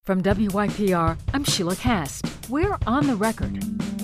From WYPR, I'm Sheila Cast. We're on the record.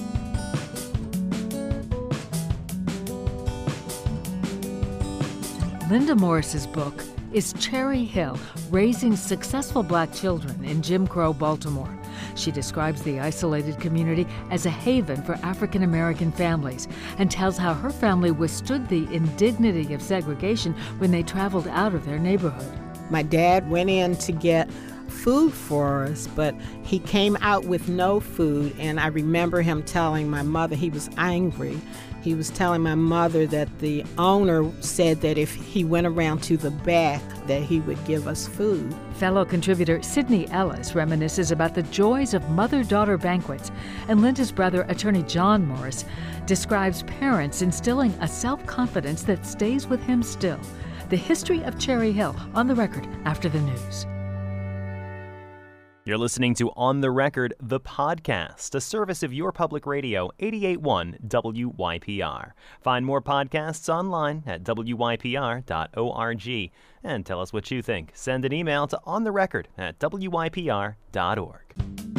Linda Morris's book is Cherry Hill, Raising Successful Black Children in Jim Crow Baltimore. She describes the isolated community as a haven for African American families and tells how her family withstood the indignity of segregation when they traveled out of their neighborhood. My dad went in to get food for us, but he came out with no food, and I remember him telling my mother, he was angry. He was telling my mother that the owner said that if he went around to the back that he would give us food. Fellow contributor Sydney Ellis reminisces about the joys of mother-daughter banquets, and Linda's brother, attorney John Morris, describes parents instilling a self-confidence that stays with him still. The history of Cherry Hill on the record after the news. You're listening to On the Record, the podcast, a service of your public radio, 88.1 WYPR. Find more podcasts online at wypr.org. And tell us what you think. Send an email to ontherecord@wypr.org.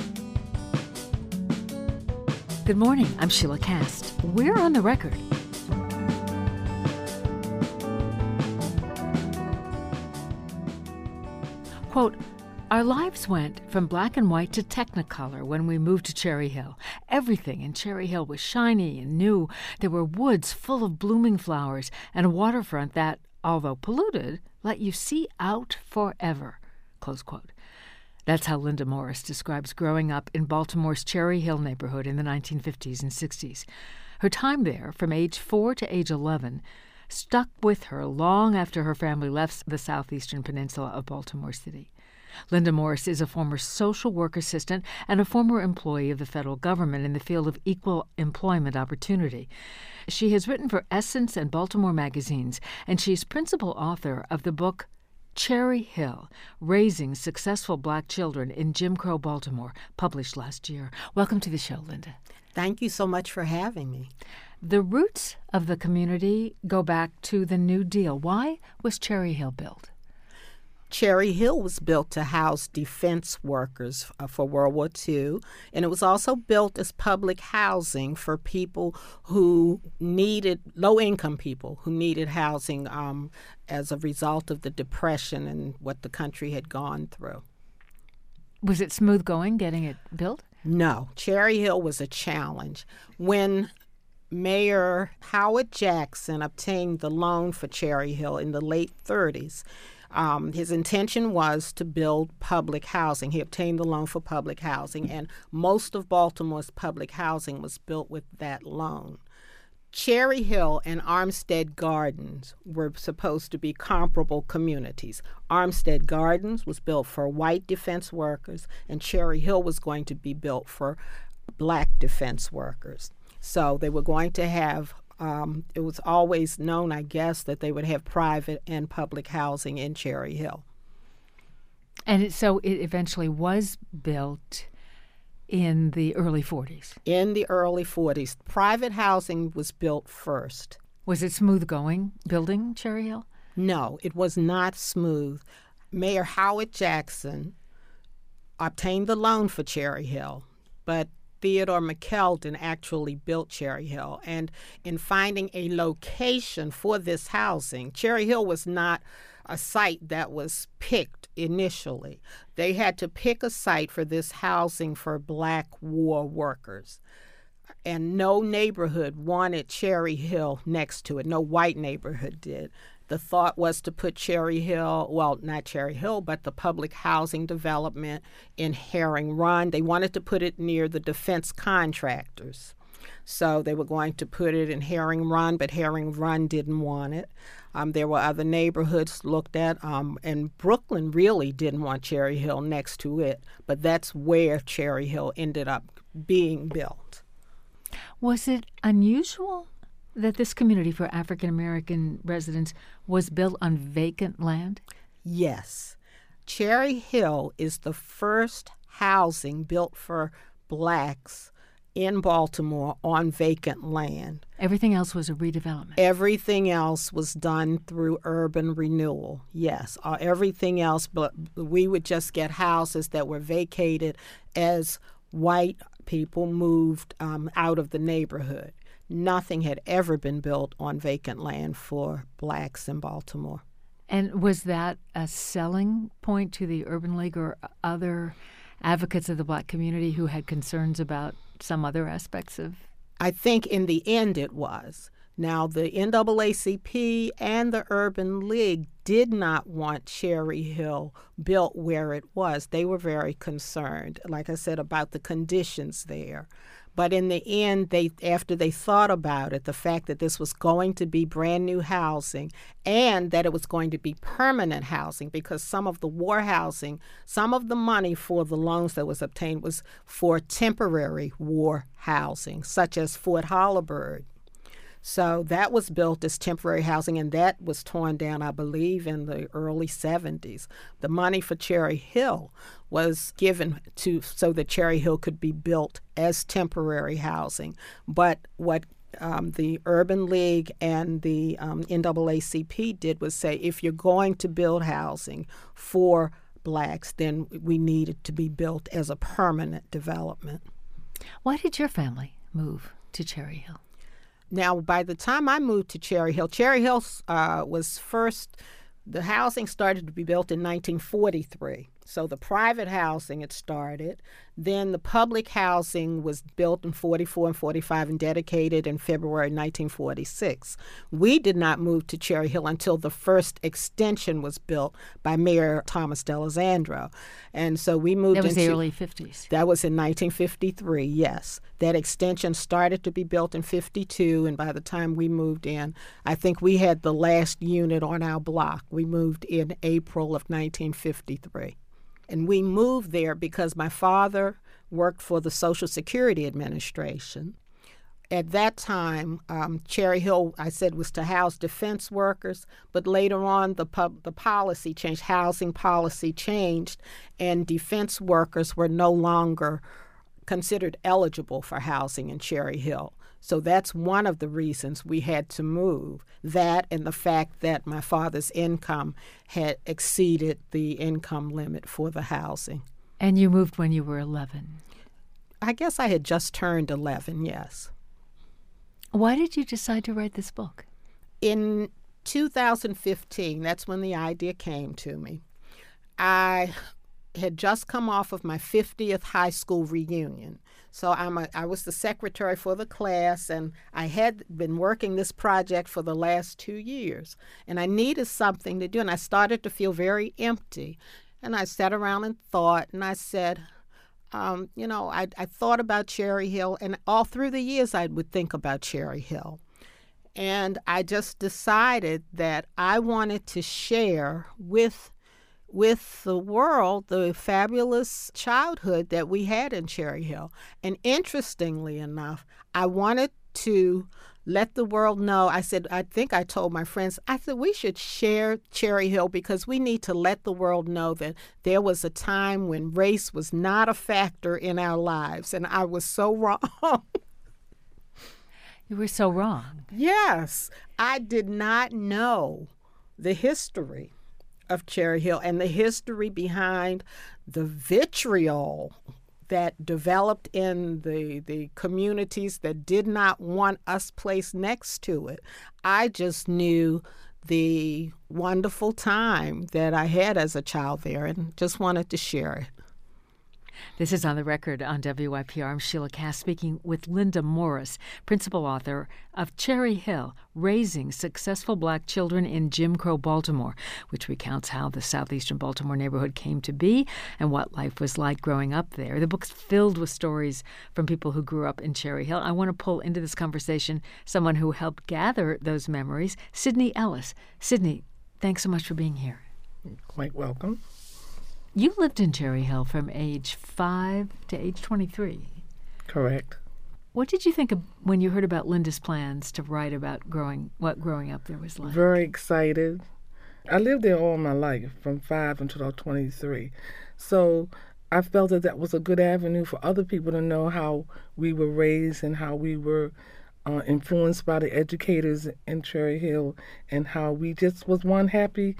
Good morning, I'm Sheila Cast. We're on the record. Quote, "Our lives went from black and white to Technicolor when we moved to Cherry Hill. Everything in Cherry Hill was shiny and new. There were woods full of blooming flowers and a waterfront that, although polluted, let you see out forever." Close quote. That's how Linda Morris describes growing up in Baltimore's Cherry Hill neighborhood in the 1950s and 60s. Her time there, from age 4 to age 11, stuck with her long after her family left the southeastern peninsula of Baltimore City. Linda Morris is a former social work assistant and a former employee of the federal government in the field of equal employment opportunity. She has written for Essence and Baltimore magazines, and she's principal author of the book Cherry Hill, Raising Successful Black Children in Jim Crow Baltimore, published last year. Welcome to the show, Linda. Thank you so much for having me. The roots of the community go back to the New Deal. Why was Cherry Hill built? Cherry Hill was built to house defense workers for World War II, and it was also built as public housing for people who needed, low-income people who needed housing as a result of the Depression and what the country had gone through. Was it smooth going getting it built? No, Cherry Hill was a challenge. When Mayor Howard Jackson obtained the loan for Cherry Hill in the late 30s, his intention was to build public housing. He obtained the loan for public housing, and most of Baltimore's public housing was built with that loan. Cherry Hill and Armstead Gardens were supposed to be comparable communities. Armstead Gardens was built for white defense workers, and Cherry Hill was going to be built for black defense workers. So they were going to have it was always known, I guess, that they would have private and public housing in Cherry Hill. And so it eventually was built in the early 40s? In the early 40s. Private housing was built first. Was it smooth going, building Cherry Hill? No, it was not smooth. Mayor Howard Jackson obtained the loan for Cherry Hill, but Theodore McKeldin actually built Cherry Hill. And in finding a location for this housing, Cherry Hill was not a site that was picked initially. They had to pick a site for this housing for black war workers. And no neighborhood wanted Cherry Hill next to it. No white neighborhood did. The thought was to put Cherry Hill, well, not Cherry Hill, but the public housing development in Herring Run. They wanted to put it near the defense contractors. So they were going to put it in Herring Run, but Herring Run didn't want it. There were other neighborhoods looked at, and Brooklyn really didn't want Cherry Hill next to it, but that's where Cherry Hill ended up being built. Was it unusual that this community for African American residents was built on vacant land? Yes. Cherry Hill is the first housing built for blacks in Baltimore on vacant land. Everything else was a redevelopment. Everything else was done through urban renewal, yes. Everything else, but we would just get houses that were vacated as white people moved out of the neighborhood. Nothing had ever been built on vacant land for blacks in Baltimore. And was that a selling point to the Urban League or other advocates of the black community who had concerns about some other aspects of? I think in the end it was. Now, the NAACP and the Urban League did not want Cherry Hill built where it was. They were very concerned, like I said, about the conditions there. But in the end, after they thought about it, the fact that this was going to be brand new housing and that it was going to be permanent housing, because some of the war housing, some of the money for the loans that was obtained was for temporary war housing, such as Fort Holabird. So that was built as temporary housing, and that was torn down, I believe, in the early 70s. The money for Cherry Hill was given so that Cherry Hill could be built as temporary housing. But what the Urban League and the NAACP did was say, if you're going to build housing for blacks, then we need it to be built as a permanent development. Why did your family move to Cherry Hill? Now, by the time I moved to Cherry Hill was first, the housing started to be built in 1943. So the private housing had started. Then the public housing was built in 44 and 45 and dedicated in February 1946. We did not move to Cherry Hill until the first extension was built by Mayor Thomas D'Alessandro. And so we moved into... That was the early 50s. That was in 1953, yes. That extension started to be built in 52, and by the time we moved in, I think we had the last unit on our block. We moved in April of 1953. And we moved there because my father worked for the Social Security Administration. At that time, Cherry Hill, I said, was to house defense workers, but later on the policy changed, housing policy changed, and defense workers were no longer considered eligible for housing in Cherry Hill. So that's one of the reasons we had to move, that and the fact that my father's income had exceeded the income limit for the housing. And you moved when you were 11? I guess I had just turned 11, yes. Why did you decide to write this book? In 2015, that's when the idea came to me. I had just come off of my 50th high school reunion. So I was the secretary for the class, and I had been working this project for the last 2 years. And I needed something to do, and I started to feel very empty. And I sat around and thought, and I said, I thought about Cherry Hill, and all through the years I would think about Cherry Hill. And I just decided that I wanted to share with the world the fabulous childhood that we had in Cherry Hill. And interestingly enough, I wanted to let the world know. I told my friends, we should share Cherry Hill because we need to let the world know that there was a time when race was not a factor in our lives. And I was so wrong. You were so wrong. Yes. I did not know the history of Cherry Hill and the history behind the vitriol that developed in the communities that did not want us placed next to it. I just knew the wonderful time that I had as a child there and just wanted to share it. This is On the Record on WYPR. I'm Sheila Cass speaking with Linda Morris, principal author of Cherry Hill, Raising Successful Black Children in Jim Crow Baltimore, which recounts how the southeastern Baltimore neighborhood came to be and what life was like growing up there. The book's filled with stories from people who grew up in Cherry Hill. I want to pull into this conversation someone who helped gather those memories, Sydney Ellis. Sydney, thanks so much for being here. Quite welcome. You lived in Cherry Hill from age 5 to age 23. Correct. What did you think of when you heard about Linda's plans to write about what growing up there was like? Very excited. I lived there all my life, from 5 until I was 23. So I felt that that was a good avenue for other people to know how we were raised and how we were influenced by the educators in Cherry Hill, and how we just was one happy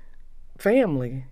family.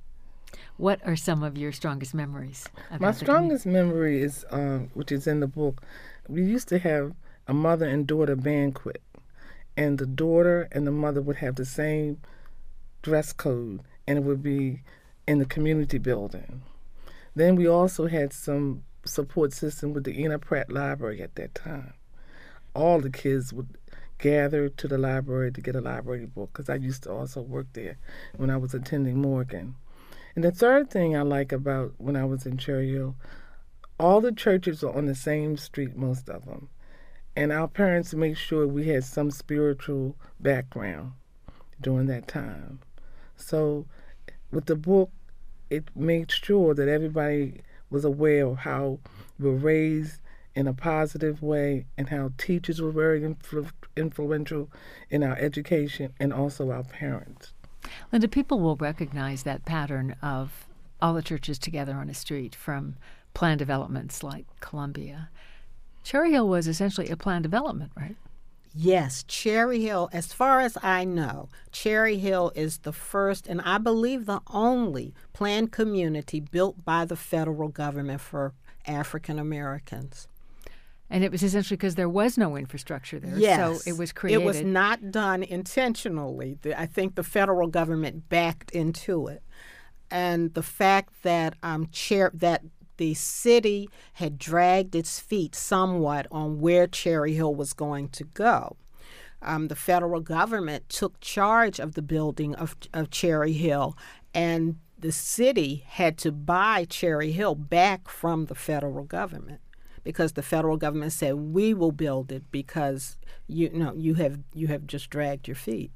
What are some of your strongest memories? My strongest memory is, which is in the book, we used to have a mother and daughter banquet, and the daughter and the mother would have the same dress code, and it would be in the community building. Then we also had some support system with the Enoch Pratt Library at that time. All the kids would gather to the library to get a library book, because I used to also work there when I was attending Morgan. And the third thing I like about when I was in Cherry Hill, all the churches are on the same street, most of them. And our parents made sure we had some spiritual background during that time. So with the book, it made sure that everybody was aware of how we were raised in a positive way, and how teachers were very influential in our education, and also our parents. Linda, people will recognize that pattern of all the churches together on a street from planned developments like Columbia. Cherry Hill was essentially a planned development, right? Yes, Cherry Hill, as far as I know, Cherry Hill is the first, and I believe the only, planned community built by the federal government for African Americans. And it was essentially because there was no infrastructure there. Yes. So it was created. It was not done intentionally. I think the federal government backed into it. And the fact that that the city had dragged its feet somewhat on where Cherry Hill was going to go. The federal government took charge of the building of Cherry Hill, and the city had to buy Cherry Hill back from the federal government, because the federal government said, we will build it because you have just dragged your feet.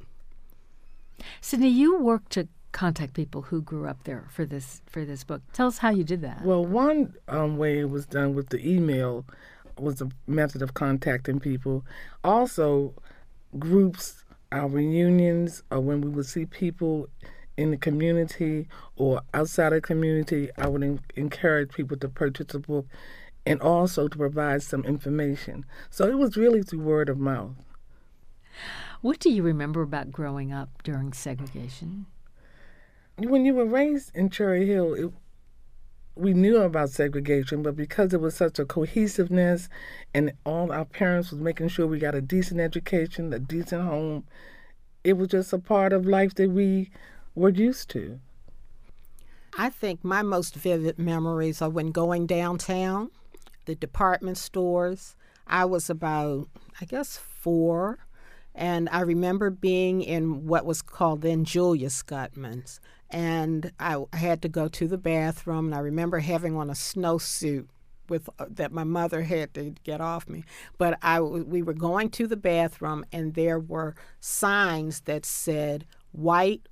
Sydney, you worked to contact people who grew up there for this book. Tell us how you did that. Well, one way it was done with the email was a method of contacting people. Also, groups, our reunions, or when we would see people in the community or outside the community, I would encourage people to purchase the book, and also to provide some information. So it was really through word of mouth. What do you remember about growing up during segregation? When you were raised in Cherry Hill, we knew about segregation, but because there was such a cohesiveness and all our parents was making sure we got a decent education, a decent home, it was just a part of life that we were used to. I think my most vivid memories are when going downtown, the department stores. I was about, 4, and I remember being in what was called then Julius Gutman's, and I had to go to the bathroom, and I remember having on a snowsuit that my mother had to get off me. But we were going to the bathroom, and there were signs that said white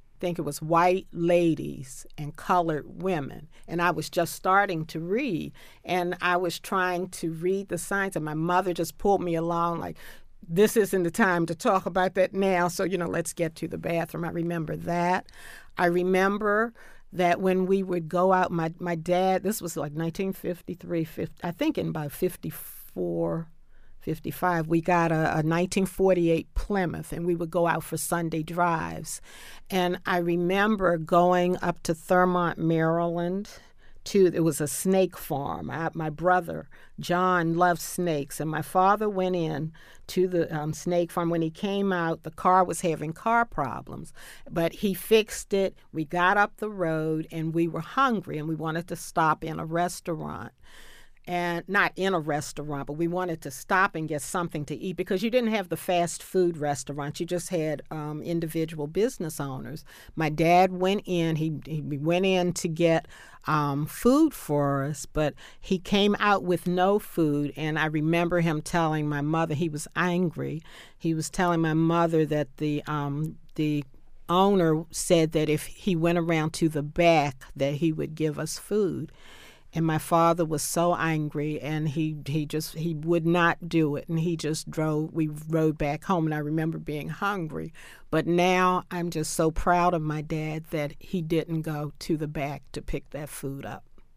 ladies and colored women. And I was just starting to read, and I was trying to read the signs, and my mother just pulled me along like, this isn't the time to talk about that now, so, let's get to the bathroom. I remember that. I remember that when we would go out, my dad, this was like 1953, I think in about 54, 55, we got a 1948 Plymouth, and we would go out for Sunday drives. And I remember going up to Thurmont, Maryland. It was a snake farm. My brother, John, loved snakes, and my father went in to the snake farm. When he came out, the car was having car problems, but he fixed it. We got up the road, and we were hungry, and we wanted to stop in a restaurant. And not in a restaurant, but we wanted to stop and get something to eat, because you didn't have the fast food restaurants. You just had individual business owners. My dad went in. He went in to get food for us, but he came out with no food. And I remember him telling my mother, he was angry. He was telling my mother that the owner said that if he went around to the back, that he would give us food. And my father was so angry, and he would not do it, and we rode back home, and I remember being hungry. But now I'm just so proud of my dad that he didn't go to the back to pick that food up.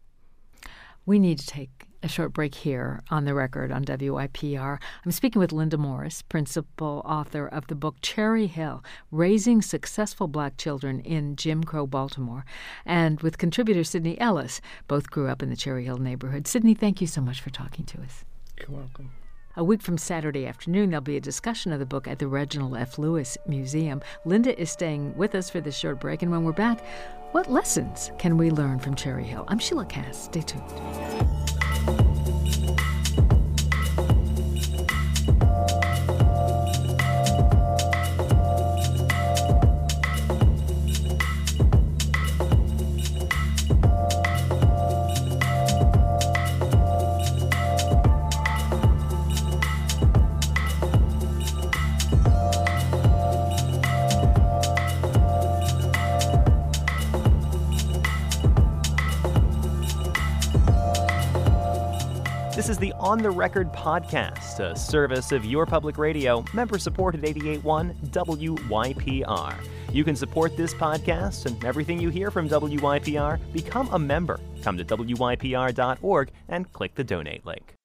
We need to take a short break here on The Record on WYPR. I'm speaking with Linda Morris, principal author of the book Cherry Hill, Raising Successful Black Children in Jim Crow Baltimore, and with contributor Sydney Ellis. Both grew up in the Cherry Hill neighborhood. Sydney, thank you so much for talking to us. You're welcome. A week from Saturday afternoon, there'll be a discussion of the book at the Reginald F. Lewis Museum. Linda is staying with us for this short break, and when we're back, what lessons can we learn from Cherry Hill? I'm Sheila Cass. Stay tuned. This is the On the Record podcast, a service of your public radio, member-supported 88.1 WYPR. You can support this podcast and everything you hear from WYPR. Become a member. Come to WYPR.org and click the donate link.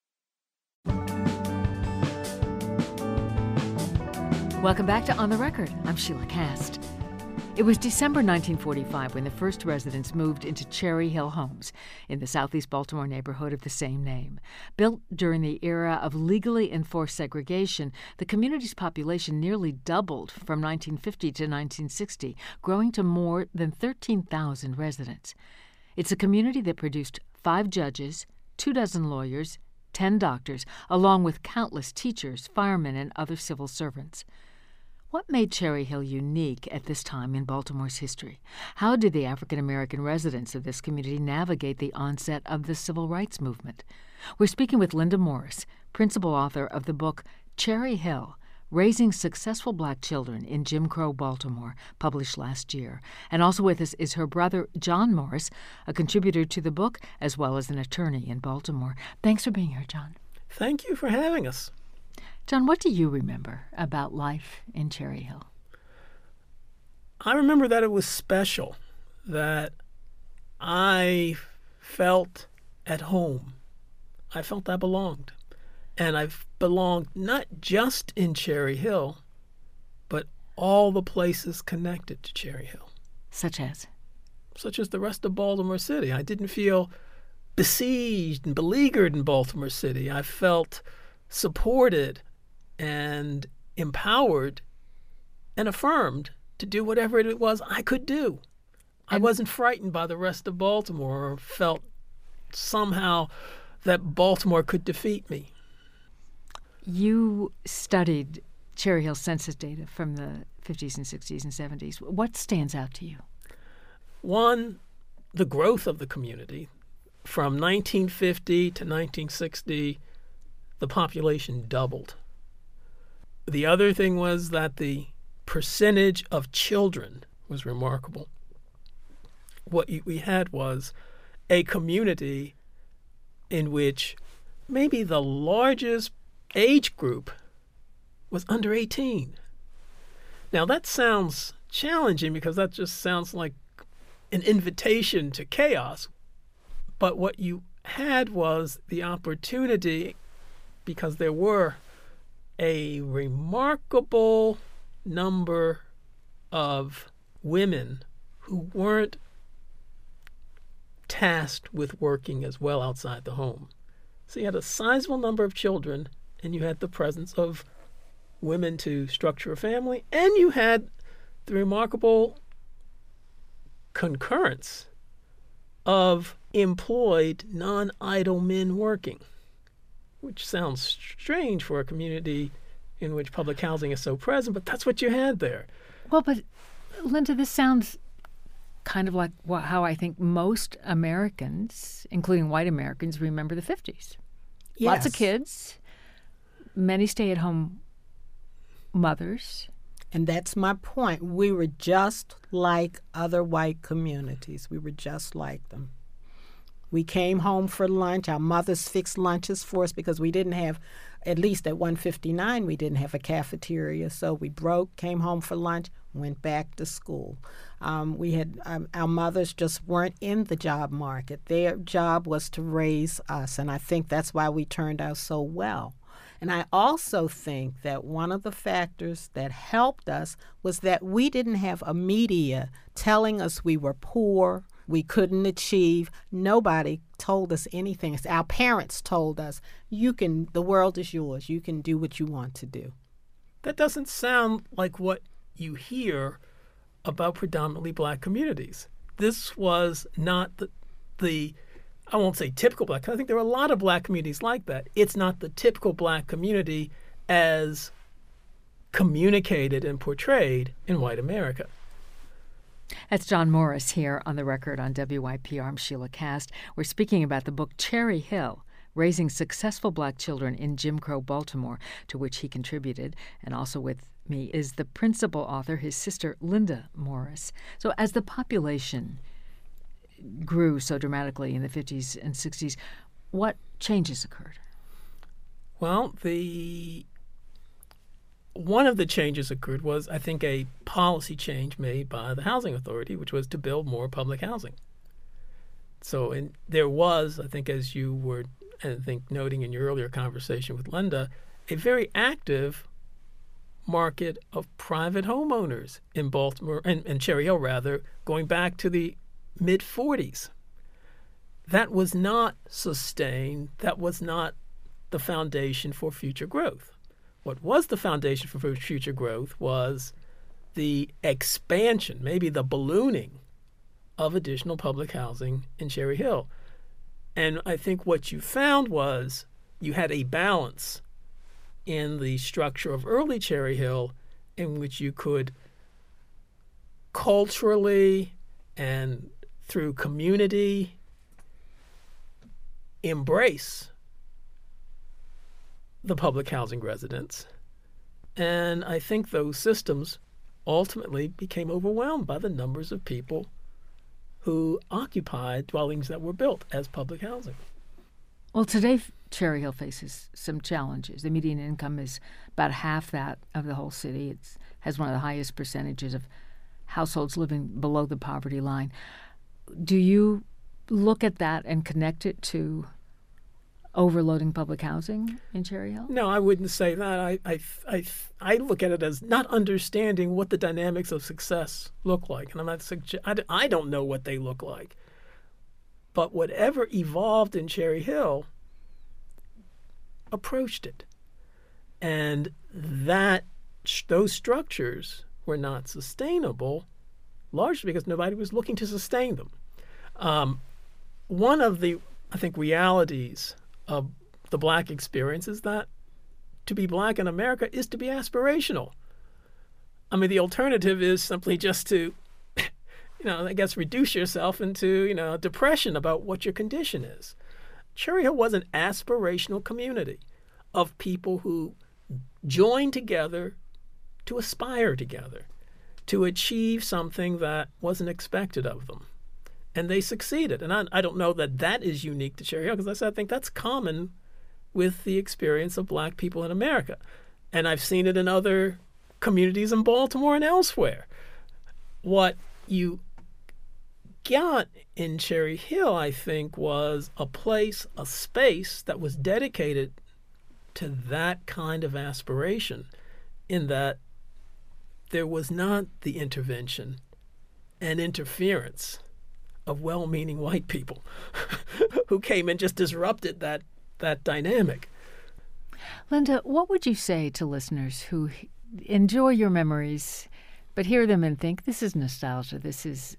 Welcome back to On the Record. I'm Sheila Cass. It was December 1945 when the first residents moved into Cherry Hill Homes in the southeast Baltimore neighborhood of the same name. Built during the era of legally enforced segregation, the community's population nearly doubled from 1950 to 1960, growing to more than 13,000 residents. It's a community that produced 5 judges, 24 lawyers, 10 doctors, along with countless teachers, firemen, and other civil servants. What made Cherry Hill unique at this time in Baltimore's history? How did the African-American residents of this community navigate the onset of the civil rights movement? We're speaking with Linda Morris, principal author of the book Cherry Hill, Raising Successful Black Children in Jim Crow Baltimore, published last year. And also with us is her brother, John Morris, a contributor to the book, as well as an attorney in Baltimore. Thanks for being here, John. Thank you for having us. John, what do you remember about life in Cherry Hill? I remember that it was special, that I felt at home. I felt I belonged. And I've belonged not just in Cherry Hill, but all the places connected to Cherry Hill. Such as? Such as the rest of Baltimore City. I didn't feel besieged and beleaguered in Baltimore City. I felt supported and empowered and affirmed to do whatever it was I could do. I wasn't frightened by the rest of Baltimore or felt somehow that Baltimore could defeat me. You studied Cherry Hill census data from the 50s and 60s and 70s. What stands out to you? One, the growth of the community. From 1950 to 1960, the population doubled. The other thing was that the percentage of children was remarkable. What we had was a community in which maybe the largest age group was under 18. Now that sounds challenging because that just sounds like an invitation to chaos. But what you had was the opportunity, because there were a remarkable number of women who weren't tasked with working as well outside the home. So you had a sizable number of children, and you had the presence of women to structure a family, and you had the remarkable concurrence of employed non-idle men working, which sounds strange for a community in which public housing is so present, but that's what you had there. Well, but Linda, this sounds kind of like how I think most Americans, including white Americans, remember the 50s. Yes. Lots of kids, many stay-at-home mothers. And that's my point. We were just like other white communities. We were just like them. We came home for lunch. Our mothers fixed lunches for us because we didn't have, at least at 159, we didn't have a cafeteria. So we came home for lunch. went back to school. We had our mothers just weren't in the job market. Their job was to raise us, and I think that's why we turned out so well. And I also think that one of the factors that helped us was that we didn't have a media telling us we were poor, we couldn't achieve. Nobody told us anything. Our parents told us, the world is yours. You can do what you want to do. That doesn't sound like what you hear about predominantly black communities. This was not the I won't say typical black. I think there are a lot of black communities like that. It's not the typical black community as communicated and portrayed in white America. That's John Morris here on the record on WYPR. I'm Sheila Cast. We're speaking about the book Cherry Hill, Raising Successful Black Children in Jim Crow Baltimore, to which he contributed. And also with me is the principal author, his sister, Linda Morris. So as the population grew so dramatically in the 50s and 60s, what changes occurred? Well, one of the changes occurred was, I think, a policy change made by the Housing Authority, which was to build more public housing. So there was, I think, as you were, I think, noting in your earlier conversation with Linda, a very active market of private homeowners in Baltimore, and Cherry Hill, rather, going back to the mid-40s. That was not sustained. That was not the foundation for future growth. What was the foundation for future growth was the expansion, maybe the ballooning of additional public housing in Cherry Hill. And I think what you found was you had a balance in the structure of early Cherry Hill in which you could culturally and through community embrace the public housing residents. And I think those systems ultimately became overwhelmed by the numbers of people who occupied dwellings that were built as public housing. Well, today Cherry Hill faces some challenges. The median income is about half that of the whole city. It has one of the highest percentages of households living below the poverty line. Do you look at that and connect it to overloading public housing in Cherry Hill? No, I wouldn't say that. I look at it as not understanding what the dynamics of success look like, and I'm not I don't know what they look like. But whatever evolved in Cherry Hill approached it, and those structures were not sustainable, largely because nobody was looking to sustain them. One of the, I think, realities of the black experience is that to be black in America is to be aspirational. I mean, the alternative is simply just to, I guess, reduce yourself into, depression about what your condition is. Cherry Hill was an aspirational community of people who joined together to aspire together, to achieve something that wasn't expected of them. And they succeeded. And I don't know that is unique to Cherry Hill, because I think that's common with the experience of black people in America. And I've seen it in other communities in Baltimore and elsewhere. What you got in Cherry Hill, I think, was a space that was dedicated to that kind of aspiration, in that there was not the intervention and interference of well-meaning white people who came and just disrupted that dynamic. Linda, what would you say to listeners who enjoy your memories but hear them and think, this is nostalgia, this is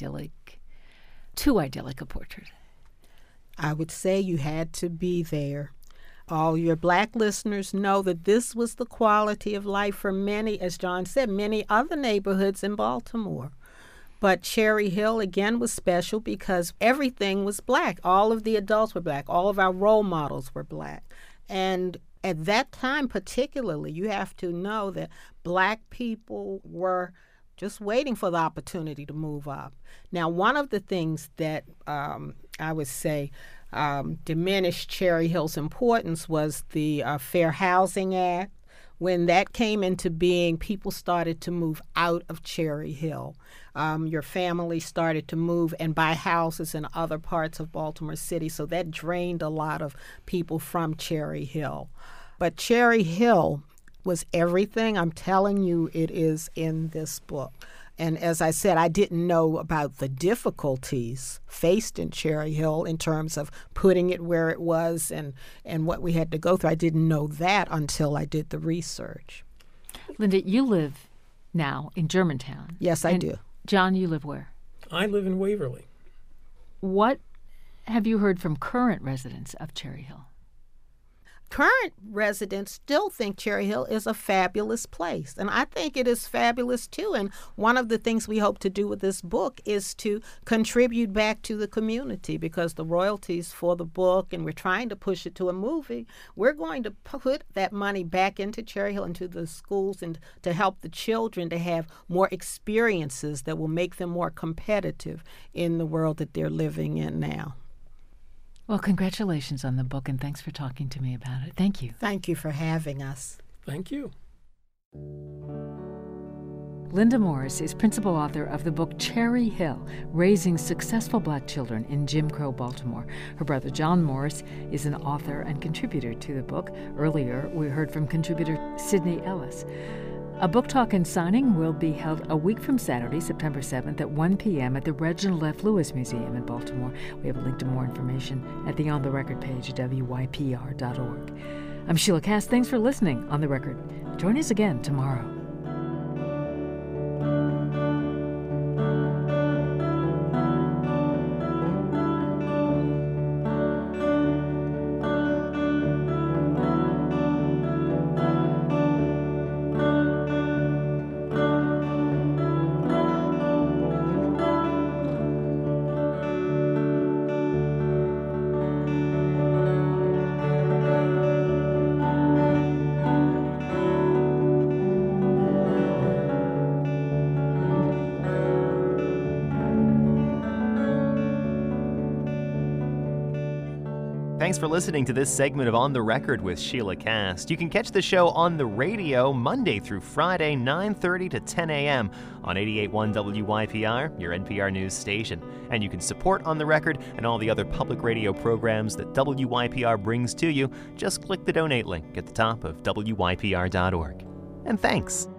too idyllic a portrait? I would say you had to be there. All your black listeners know that this was the quality of life for many, as John said, many other neighborhoods in Baltimore. But Cherry Hill, again, was special because everything was black. All of the adults were black. All of our role models were black. And at that time particularly, you have to know that black people were just waiting for the opportunity to move up. Now, one of the things that I would say diminished Cherry Hill's importance was the Fair Housing Act, When that came into being, people started to move out of Cherry Hill. Your family started to move and buy houses in other parts of Baltimore City, so that drained a lot of people from Cherry Hill. But Cherry Hill was everything I'm telling you it is in this book. And as I said, I didn't know about the difficulties faced in Cherry Hill in terms of putting it where it was and what we had to go through. I didn't know that until I did the research. Linda, you live now in Germantown. Yes, I do. John, you live where? I live in Waverly. What have you heard from current residents of Cherry Hill? Current residents still think Cherry Hill is a fabulous place, and I think it is fabulous too. And one of the things we hope to do with this book is to contribute back to the community, because the royalties for the book, and we're trying to push it to a movie, we're going to put that money back into Cherry Hill, into the schools, and to help the children to have more experiences that will make them more competitive in the world that they're living in now. Well, congratulations on the book, and thanks for talking to me about it. Thank you. Thank you for having us. Thank you. Linda Morris is principal author of the book Cherry Hill, Raising Successful Black Children in Jim Crow Baltimore. Her brother John Morris is an author and contributor to the book. Earlier, we heard from contributor Sidney Ellis. A book talk and signing will be held a week from Saturday, September 7th at 1 p.m. at the Reginald F. Lewis Museum in Baltimore. We have a link to more information at the On the Record page at WYPR.org. I'm Sheila Cass. Thanks for listening on The Record. Join us again tomorrow. Thanks for listening to this segment of On the Record with Sheila Cass. You can catch the show on the radio Monday through Friday, 9:30 to 10 a.m. on 88.1 WYPR, your NPR news station. And you can support On the Record and all the other public radio programs that WYPR brings to you. Just click the donate link at the top of WYPR.org. And thanks.